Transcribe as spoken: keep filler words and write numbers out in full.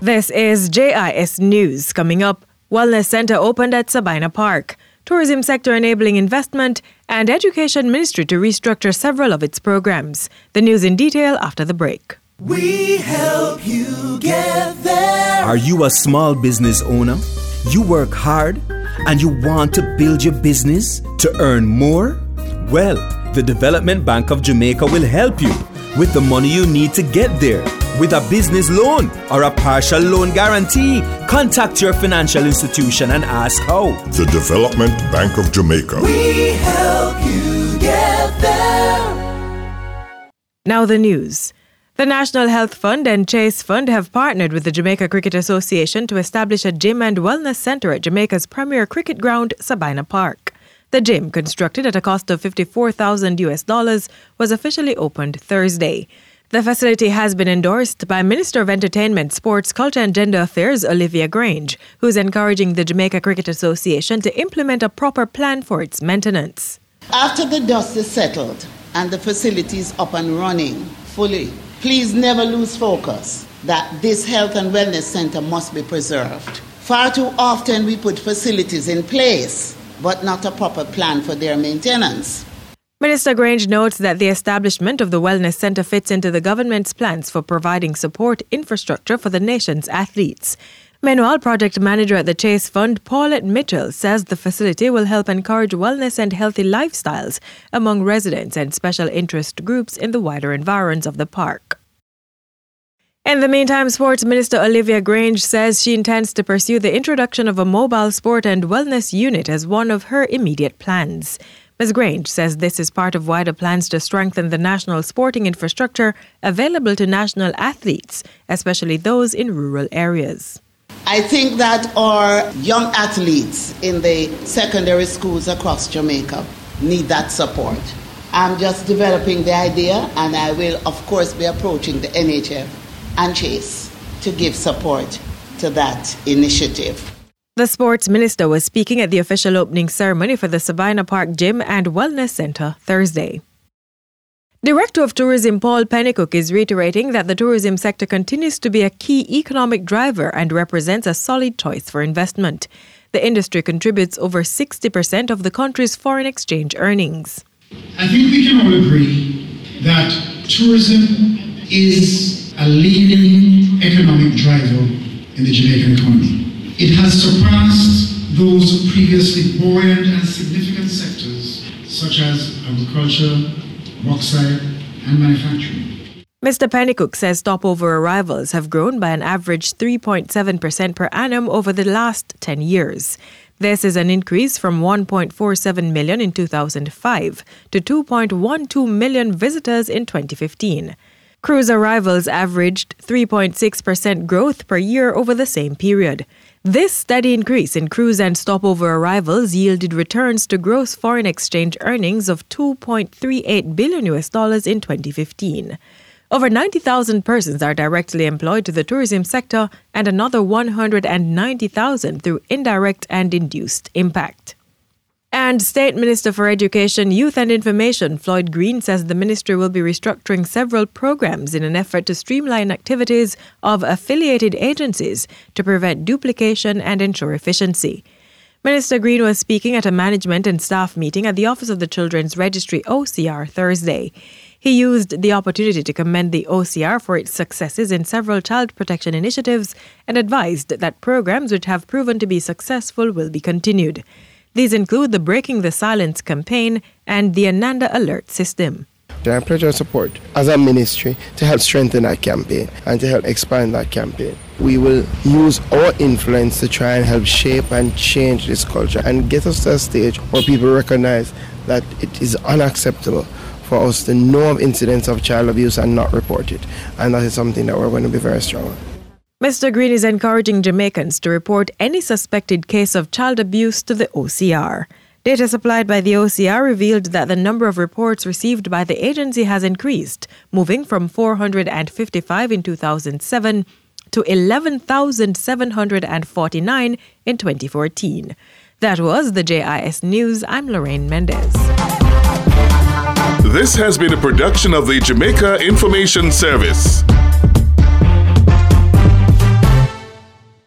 This is J I S News. Coming up, Wellness Center opened at Sabina Park, tourism sector enabling investment, and Education Ministry to restructure several of its programs. The news in detail after the break. We help you get there. Are you a small business owner? You work hard and you want to build your business to earn more? Well, the Development Bank of Jamaica will help you with the money you need to get there. With a business loan or a partial loan guarantee, contact your financial institution and ask how. The Development Bank of Jamaica. We help you get there. Now the news. The National Health Fund and Chase Fund have partnered with the Jamaica Cricket Association to establish a gym and wellness center at Jamaica's premier cricket ground, Sabina Park. The gym, constructed at a cost of fifty-four thousand U S dollars, was officially opened Thursday. The facility has been endorsed by Minister of Entertainment, Sports, Culture and Gender Affairs, Olivia Grange, who's encouraging the Jamaica Cricket Association to implement a proper plan for its maintenance. After the dust is settled and the facility is up and running fully, please never lose focus that this health and wellness center must be preserved. Far too often we put facilities in place, but not a proper plan for their maintenance. Minister Grange notes that the establishment of the Wellness Centre fits into the government's plans for providing support infrastructure for the nation's athletes. Meanwhile, project manager at the Chase Fund, Paulette Mitchell, says the facility will help encourage wellness and healthy lifestyles among residents and special interest groups in the wider environs of the park. In the meantime, Sports Minister Olivia Grange says she intends to pursue the introduction of a mobile sport and wellness unit as one of her immediate plans. Miz Grange says this is part of wider plans to strengthen the national sporting infrastructure available to national athletes, especially those in rural areas. I think that our young athletes in the secondary schools across Jamaica need that support. I'm just developing the idea, and I will, of course, be approaching the N H F and Chase to give support to that initiative. The sports minister was speaking at the official opening ceremony for the Sabina Park Gym and Wellness Centre Thursday. Director of Tourism Paul Pennycook is reiterating that the tourism sector continues to be a key economic driver and represents a solid choice for investment. The industry contributes over sixty percent of the country's foreign exchange earnings. I think we can all agree that tourism is a leading economic driver in the Jamaican economy. It has surpassed those previously buoyant and significant sectors such as agriculture, bauxite, and manufacturing. Mister Pennycook says stopover arrivals have grown by an average three point seven percent per annum over the last ten years. This is an increase from one point four seven million in two thousand five to two point one two million visitors in twenty fifteen. Cruise arrivals averaged three point six percent growth per year over the same period. This steady increase in cruise and stopover arrivals yielded returns to gross foreign exchange earnings of two point three eight billion U S dollars in twenty fifteen. Over ninety thousand persons are directly employed to the tourism sector and another one hundred ninety thousand through indirect and induced impact. And State Minister for Education, Youth and Information, Floyd Green, says the ministry will be restructuring several programs in an effort to streamline activities of affiliated agencies to prevent duplication and ensure efficiency. Minister Green was speaking at a management and staff meeting at the Office of the Children's Registry, O C R, Thursday. He used the opportunity to commend the O C R for its successes in several child protection initiatives and advised that programs which have proven to be successful will be continued. These include the Breaking the Silence campaign and the Ananda Alert system. I pledge our support as a ministry to help strengthen that campaign and to help expand that campaign. We will use our influence to try and help shape and change this culture and get us to a stage where people recognize that it is unacceptable for us to know of incidents of child abuse and not report it. And that is something that we're going to be very strong on. Mister Green is encouraging Jamaicans to report any suspected case of child abuse to the O C R. Data supplied by the O C R revealed that the number of reports received by the agency has increased, moving from four hundred fifty-five in two thousand seven to eleven thousand seven hundred forty-nine in twenty fourteen. That was the J I S News. I'm Lorraine Mendez. This has been a production of the Jamaica Information Service.